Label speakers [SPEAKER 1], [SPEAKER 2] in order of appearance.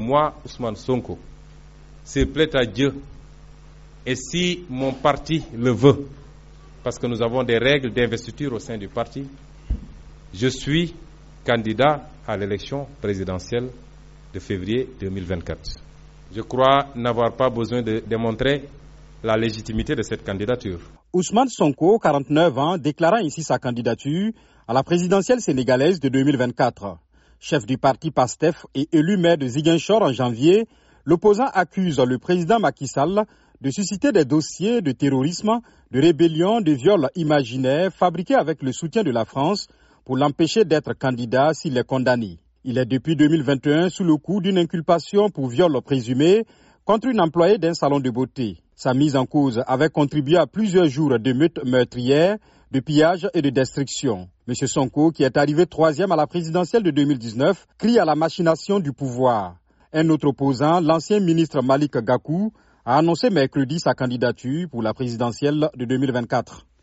[SPEAKER 1] moi, Ousmane Sonko, se plaît à Dieu, et si mon parti le veut, parce que nous avons des règles d'investiture au sein du parti, je suis candidat à l'élection présidentielle de février 2024. Je crois n'avoir pas besoin de démontrer la légitimité de cette candidature.
[SPEAKER 2] Ousmane Sonko, 49 ans, déclarant ici sa candidature à la présidentielle sénégalaise de 2024. Chef du parti PASTEF et élu maire de Ziguinchor en janvier, l'opposant accuse le président Macky Sall de susciter des dossiers de terrorisme, de rébellion, de viol imaginaire fabriqués avec le soutien de la France pour l'empêcher d'être candidat s'il est condamné. Il est depuis 2021 sous le coup d'une inculpation pour viol présumé contre une employée d'un salon de beauté. Sa mise en cause avait contribué à plusieurs jours d'émeutes meurtrières, de pillages et de destruction. M. Sonko, qui est arrivé 3e à la présidentielle de 2019, crie à la machination du pouvoir. Un autre opposant, l'ancien ministre Malick Gakou, a annoncé mercredi sa candidature pour la présidentielle de 2024.